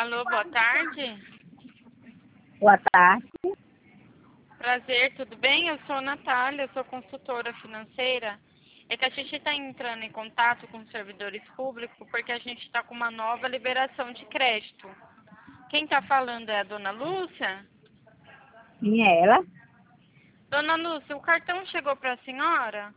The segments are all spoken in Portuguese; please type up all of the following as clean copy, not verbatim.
Alô, boa tarde. Boa tarde. Prazer, tudo bem? Eu sou a Natália, eu sou consultora financeira. É que a gente está entrando em contato com os servidores públicos porque a gente está com uma nova liberação de crédito. Quem está falando é a dona Lúcia? Sim, é ela? Dona Lúcia, o cartão chegou para a senhora?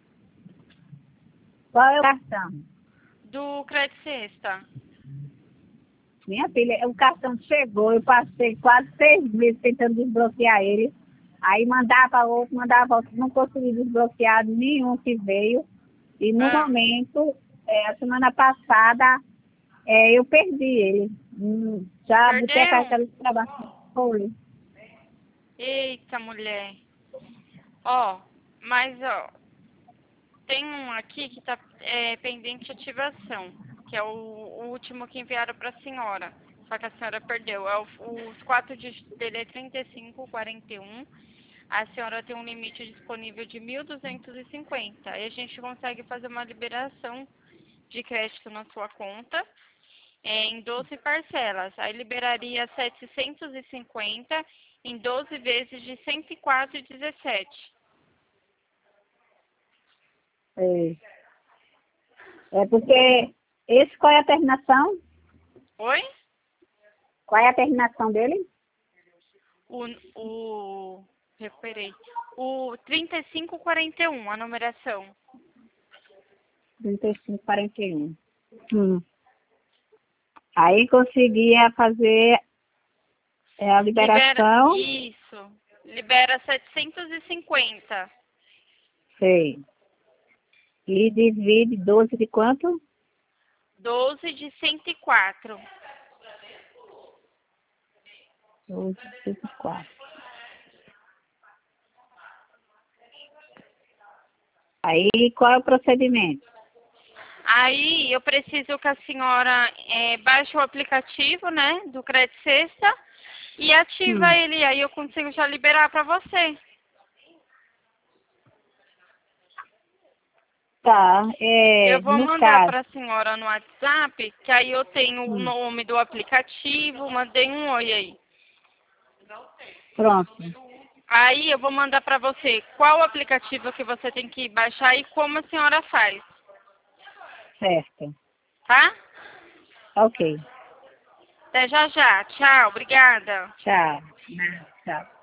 Qual é o cartão? Do Crédito Sexta. Minha filha, o cartão chegou, eu passei quase 6 meses tentando desbloquear ele. Aí mandava outro, não consegui desbloquear nenhum que veio. E no Ah, momento, a semana passada, eu perdi ele. Já botei a perdeu? carteira de trabalho. Foi. Eita, mulher. Ó, mas tem um aqui que está pendente de ativação, que é o último que enviaram para a senhora. Só que a senhora perdeu. Os 4 dígitos dele é 3541. A senhora tem um limite disponível de 1.250. Aí a gente consegue fazer uma liberação de crédito na sua conta em 12 parcelas. Aí liberaria 750 em 12 vezes de 104,17. É, porque qual é a terminação? Oi? Qual é a terminação dele? Recuperei. O 3541, a numeração. 3541. Aí conseguia fazer a liberação. Isso. Libera 750. Sei. E divide 12 de quanto? 12 de 104. 12 de 104. Aí qual é o procedimento? Aí eu preciso que a senhora baixe o aplicativo, né, do Crédito Sexta e ativa Hum. ele. Aí eu consigo já liberar para você. Tá. Eu vou No mandar caso. para a senhora no WhatsApp, que aí eu tenho o Hum. nome do aplicativo, mandei um oi aí. Pronto. Aí eu vou mandar para você qual aplicativo que você tem que baixar e como a senhora faz, Certo. tá? Ok. Até já já. Tchau, obrigada. Tchau. Tchau.